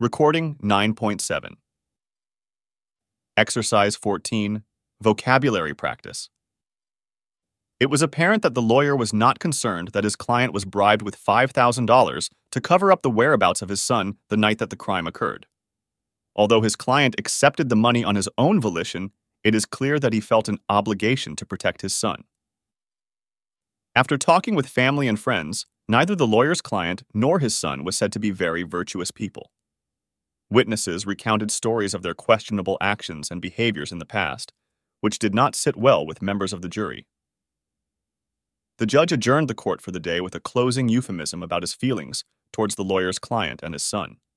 Recording 9.7. Exercise 14. Vocabulary practice. It was apparent that the lawyer was not concerned that his client was bribed with $5,000 to cover up the whereabouts of his son the night that the crime occurred. Although his client accepted the money on his own volition, it is clear that he felt an obligation to protect his son. After talking with family and friends, neither the lawyer's client nor his son was said to be very virtuous people. Witnesses recounted stories of their questionable actions and behaviors in the past, which did not sit well with members of the jury. The judge adjourned the court for the day with a closing euphemism about his feelings towards the lawyer's client and his son.